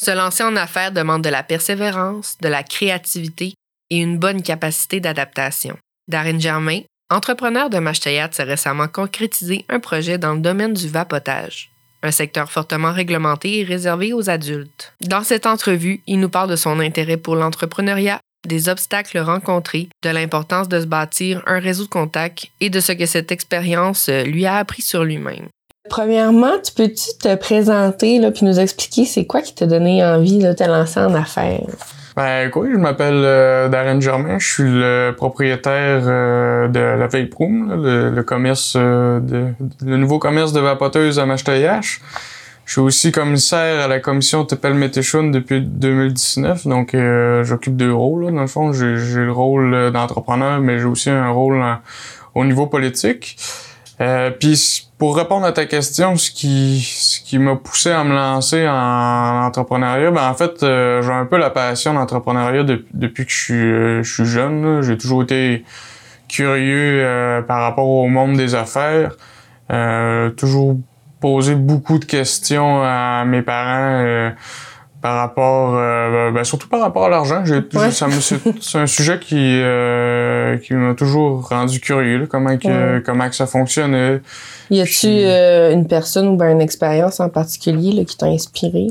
Se lancer en affaires demande de la persévérance, de la créativité et une bonne capacité d'adaptation. Darren Germain, entrepreneur de Mashtayat, s'est récemment concrétisé un projet dans le domaine du vapotage, un secteur fortement réglementé et réservé aux adultes. Dans cette entrevue, il nous parle de son intérêt pour l'entrepreneuriat, des obstacles rencontrés, de l'importance de se bâtir un réseau de contacts et de ce que cette expérience lui a appris sur lui-même. Premièrement, peux-tu te présenter là, puis nous expliquer c'est quoi qui t'a donné envie de te lancer en affaires? Ben écoute, je m'appelle Darren Germain, je suis le propriétaire de la Vape Room, là, le commerce le nouveau commerce de vapoteuses à Mashtayat. Je suis aussi commissaire à la commission Tepel-Météchoun depuis 2019, donc j'occupe 2 rôles. Là. Dans le fond, j'ai le rôle d'entrepreneur, mais j'ai aussi un rôle au niveau politique. Puis pour répondre à ta question, ce qui m'a poussé à me lancer en entrepreneuriat, ben en fait, j'ai un peu la passion d'entrepreneuriat depuis que je suis jeune. Là. J'ai toujours été curieux par rapport au monde des affaires. Toujours posé beaucoup de questions à mes parents par rapport, surtout par rapport à l'argent. C'est un sujet qui m'a toujours rendu curieux, là, comment que ça fonctionnait. Y a-tu une personne ou une expérience en particulier là, qui t'a inspiré?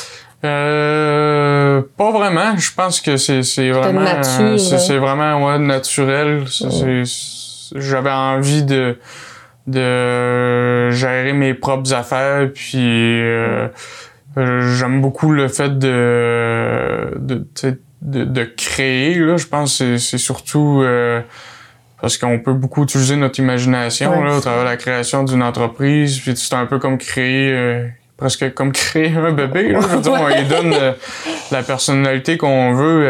Pas vraiment. Je pense que c'est vraiment nature, c'est vraiment naturel. J'avais envie de gérer mes propres affaires, puis j'aime beaucoup le fait de créer, là. Je pense que c'est surtout parce qu'on peut beaucoup utiliser notre imagination là, au travers de la création d'une entreprise, puis c'est un peu comme presque comme créer un bébé, là. Je veux dire, on lui donne la personnalité qu'on veut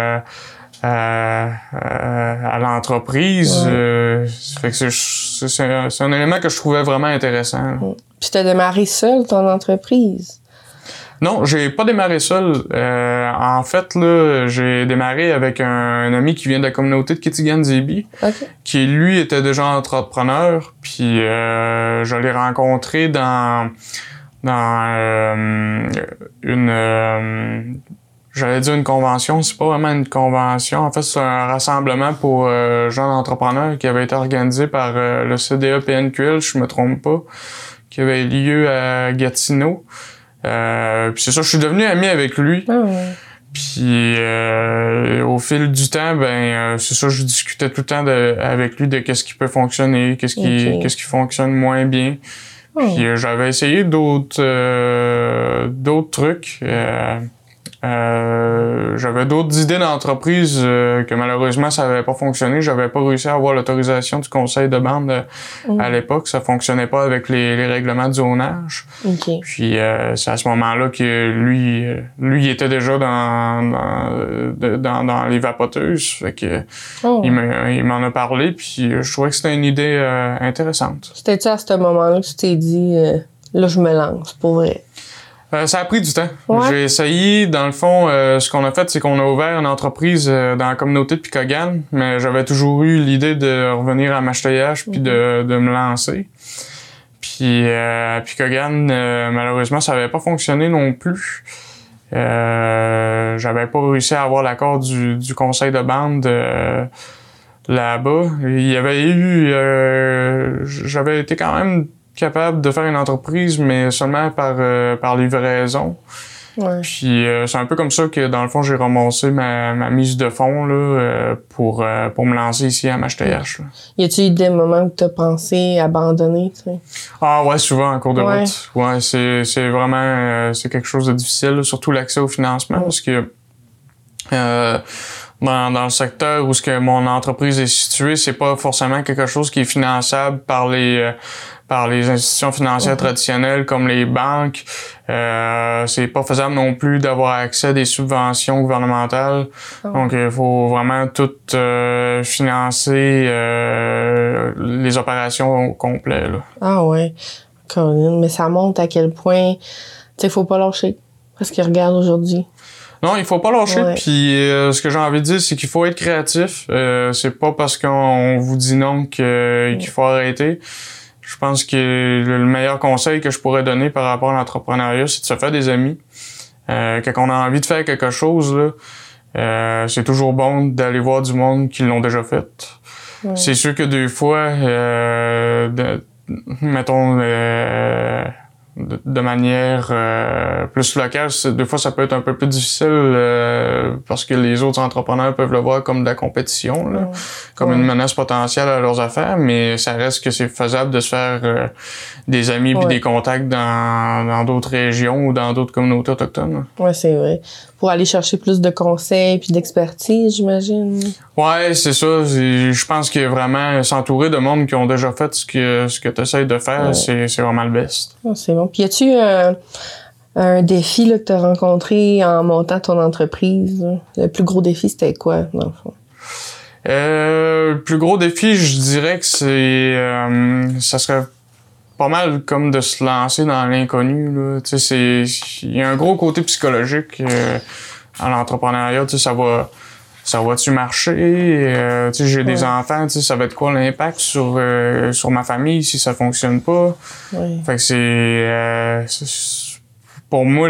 à l'entreprise. Fait que c'est un élément que je trouvais vraiment intéressant. Puis t'as démarré seul ton entreprise? Non, j'ai pas démarré seul. En fait, là, j'ai démarré avec un ami qui vient de la communauté de Kitigan-Zibi, qui lui était déjà entrepreneur. Puis je l'ai rencontré dans une j'allais dire une convention, c'est pas vraiment une convention. En fait, c'est un rassemblement pour jeunes entrepreneurs qui avait été organisé par le CDA PNQL, je me trompe pas, qui avait lieu à Gatineau. Puis c'est ça, je suis devenu ami avec lui. Puis au fil du temps, c'est ça, je discutais tout le temps avec lui de qu'est-ce qui peut fonctionner, qu'est-ce qui fonctionne moins bien. Puis j'avais essayé d'autres trucs. J'avais d'autres idées d'entreprise que malheureusement ça avait pas fonctionné. J'avais pas réussi à avoir l'autorisation du conseil de bande à l'époque. Ça fonctionnait pas avec les règlements de zonage. Puis c'est à ce moment-là que lui était déjà dans les vapoteuses. Fait que il m'en a parlé, puis je trouvais que c'était une idée intéressante. C'était-tu à ce moment-là que tu t'es dit là je me lance pour vrai? Ça a pris du temps. J'ai essayé, dans le fond, ce qu'on a fait, c'est qu'on a ouvert une entreprise dans la communauté de Picogan, mais j'avais toujours eu l'idée de revenir à Mashtayat puis de me lancer. Puis à Picogan, malheureusement, ça avait pas fonctionné non plus. J'avais pas réussi à avoir l'accord du conseil de bande là-bas. Il y avait eu... j'avais été quand même capable de faire une entreprise, mais seulement par livraison. Puis c'est un peu comme ça que, dans le fond, j'ai ramassé ma mise de fonds là, pour me lancer ici à Mashtayat. Y a-tu eu des moments où t'as pensé abandonner, tu sais? Ah ouais, souvent en cours de route. Ouais, c'est vraiment c'est quelque chose de difficile, là, surtout l'accès au financement, parce que dans le secteur où ce que mon entreprise est située, c'est pas forcément quelque chose qui est finançable par les institutions financières traditionnelles comme les banques. C'est pas faisable non plus d'avoir accès à des subventions gouvernementales. Donc il faut vraiment tout financer les opérations au complet, là. Ah ouais. Colin, mais ça montre à quel point tu sais, faut pas lâcher. Parce qu'ils regardent aujourd'hui. Non, il faut pas lâcher. Puis ce que j'ai envie de dire, c'est qu'il faut être créatif. C'est pas parce qu'on vous dit non qu'il faut arrêter. Je pense que le meilleur conseil que je pourrais donner par rapport à l'entrepreneuriat, c'est de se faire des amis. Quand on a envie de faire quelque chose, là, c'est toujours bon d'aller voir du monde qui l'ont déjà fait. Ouais. C'est sûr que des fois, mettons, de manière plus locale, des fois ça peut être un peu plus difficile parce que les autres entrepreneurs peuvent le voir comme de la compétition, là, comme une menace potentielle à leurs affaires, mais ça reste que c'est faisable de se faire des amis puis des contacts dans d'autres régions ou dans d'autres communautés autochtones. Ouais, c'est vrai. Pour aller chercher plus de conseils puis d'expertise, j'imagine. Ouais, c'est ça. Je pense que vraiment s'entourer de monde qui ont déjà fait ce que tu essaies de faire, c'est vraiment le best. Oh, c'est bon. Puis y a-tu un défi là, que tu as rencontré en montant ton entreprise? Là? Le plus gros défi, c'était quoi, dans le fond? Le plus gros défi, je dirais que ça serait pas mal comme de se lancer dans l'inconnu, là. Tu sais, il y a un gros côté psychologique à l'entrepreneuriat. Tu sais, ça va-tu marcher? Tu sais, j'ai des enfants, tu sais, ça va être quoi l'impact sur ma famille si ça fonctionne pas? Ouais. Fait que c'est pour moi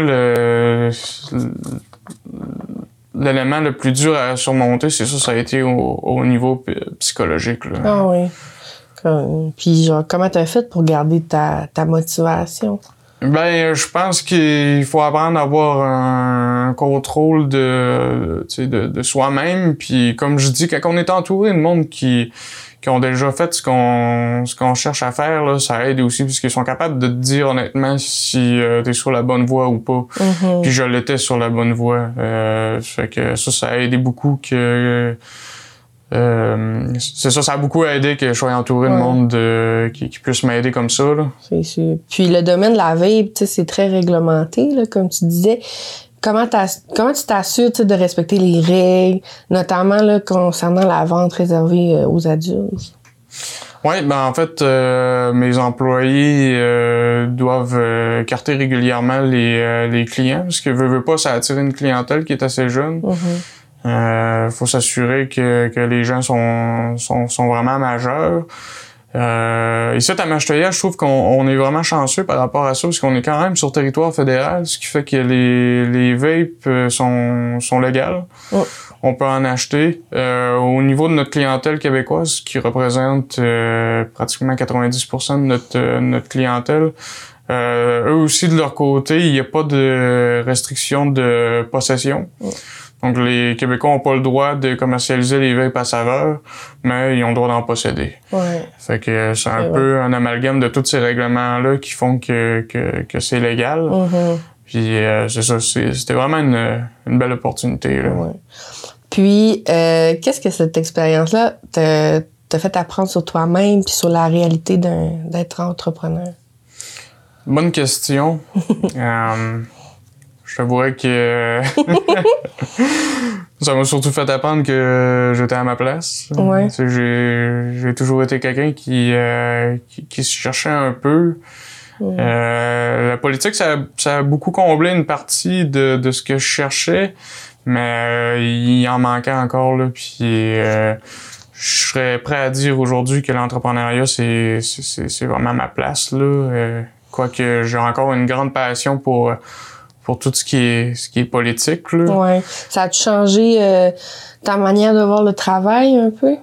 l'élément le plus dur à surmonter, c'est ça a été au niveau psychologique, là. Ah oui. Puis genre, comment t'as fait pour garder ta motivation? Ben, je pense qu'il faut apprendre à avoir un contrôle de soi-même. Puis comme je dis, quand on est entouré de monde qui ont déjà fait ce qu'on cherche à faire, là, ça aide aussi parce qu'ils sont capables de te dire honnêtement si t'es sur la bonne voie ou pas. Mm-hmm. Puis je l'étais sur la bonne voie. Fait que ça a aidé beaucoup que c'est ça a beaucoup aidé que je sois entouré de monde qui puisse m'aider comme ça, là. C'est sûr. Puis le domaine de la vape, tu sais, c'est très réglementé, là, comme tu disais. Comment tu t'assures de respecter les règles, notamment là, concernant la vente réservée aux adultes? Oui, ben en fait, mes employés doivent carter régulièrement les clients, parce que veut pas, ça attire une clientèle qui est assez jeune. Mm-hmm. Faut s'assurer que les gens sont vraiment majeurs. Ici, à Mashteuillac, je trouve qu'on est vraiment chanceux par rapport à ça, parce qu'on est quand même sur territoire fédéral, ce qui fait que les vapes sont légales. Oh. On peut en acheter. Au niveau de notre clientèle québécoise, qui représente pratiquement 90% de notre clientèle, eux aussi, de leur côté, il n'y a pas de restriction de possession. Oh. Donc, les Québécois n'ont pas le droit de commercialiser les vapes à saveur, mais ils ont le droit d'en posséder. Ouais. Fait que c'est un peu un amalgame de tous ces règlements-là qui font que c'est légal. Mm-hmm. Puis, c'est ça, c'était vraiment une belle opportunité, là. Ouais. Puis, qu'est-ce que cette expérience-là t'a fait apprendre sur toi-même puis sur la réalité d'être entrepreneur? Bonne question. Je t'avouerais que ça m'a surtout fait apprendre que j'étais à ma place. Ouais. J'ai toujours été quelqu'un qui se cherchait un peu. La politique, ça a beaucoup comblé une partie de ce que je cherchais, mais il en manquait encore, là. Puis je serais prêt à dire aujourd'hui que l'entrepreneuriat, c'est vraiment ma place, là. Quoique j'ai encore une grande passion pour tout ce qui est politique, là. Ouais. Ça a changé ta manière de voir le travail un peu?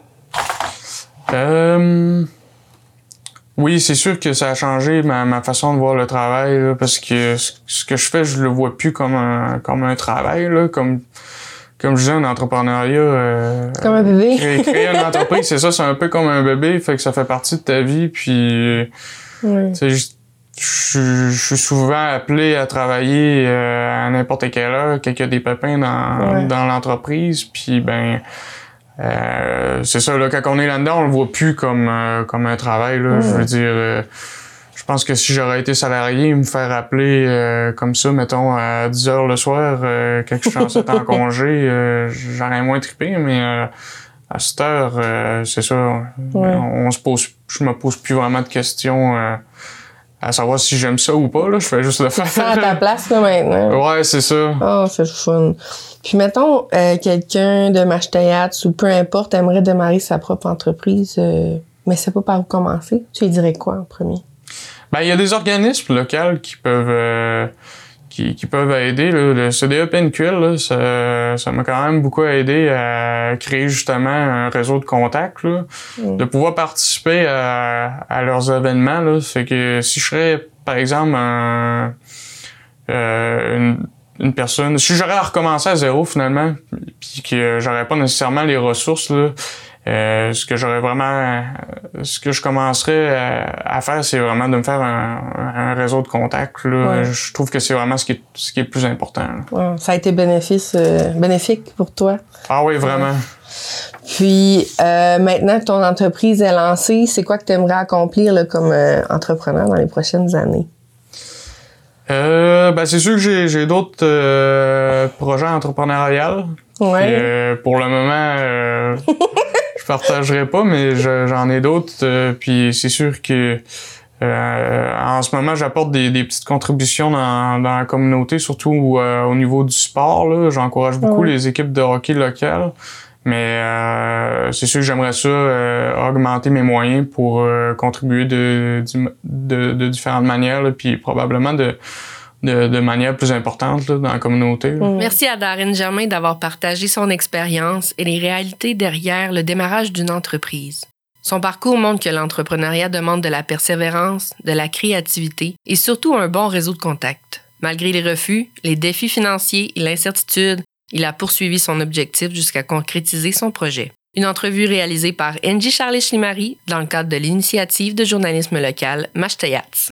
Oui, c'est sûr que ça a changé ma façon de voir le travail, là, parce que ce que je fais, je le vois plus comme un travail, là, comme je disais, un entrepreneuriat. Comme un bébé. Créer une entreprise, c'est ça, c'est un peu comme un bébé, fait que ça fait partie de ta vie, puis tu sais, je suis souvent appelé à travailler à n'importe quelle heure quand il y a des pépins dans l'entreprise, puis ben c'est ça, là, quand on est là-dedans, on le voit plus comme un travail, là. Je veux dire, je pense que si j'aurais été salarié, me faire appeler comme ça, mettons, à 10 heures le soir, quand je suis en congé, j'aurais moins trippé, mais à cette heure, c'est ça, je me pose plus vraiment de questions à savoir si j'aime ça ou pas, là. Je fais juste le faire. À ta place, là, maintenant. Ouais, c'est ça. Oh, c'est fun. Puis, mettons, quelqu'un de Mashteuillac ou peu importe aimerait démarrer sa propre entreprise, mais sait pas par où commencer. Tu lui dirais quoi en premier? Ben, il y a des organismes locaux qui peuvent qui peuvent aider. Là. Le CDE PNQL, là, ça m'a quand même beaucoup aidé à créer justement un réseau de contacts, là, de pouvoir participer à leurs événements. Là. Fait que si je serais, par exemple, une personne, si j'aurais à recommencer à zéro finalement, puis que j'aurais pas nécessairement les ressources, là, ce que je commencerais à faire, c'est vraiment de me faire un réseau de contacts. Là. Ouais. Je trouve que c'est vraiment ce qui est le plus important. Ouais, ça a été bénéfique pour toi. Ah oui, vraiment. Puis maintenant que ton entreprise est lancée, c'est quoi que tu aimerais accomplir là, comme entrepreneur dans les prochaines années? C'est sûr que j'ai d'autres projets entrepreneuriaux. Ouais. Pour le moment, je partagerai pas, mais j'en ai d'autres. Puis c'est sûr que en ce moment, j'apporte des petites contributions dans la communauté, surtout au niveau du sport. Là. J'encourage beaucoup les équipes de hockey locales. Mais c'est sûr que j'aimerais ça augmenter mes moyens pour contribuer de différentes manières, là, puis probablement de manière plus importante là, dans la communauté. Là. Merci à Darren Germain d'avoir partagé son expérience et les réalités derrière le démarrage d'une entreprise. Son parcours montre que l'entrepreneuriat demande de la persévérance, de la créativité et surtout un bon réseau de contacts. Malgré les refus, les défis financiers et l'incertitude, il a poursuivi son objectif jusqu'à concrétiser son projet. Une entrevue réalisée par Angie Charles-Chlimari dans le cadre de l'initiative de journalisme local Mashtayats.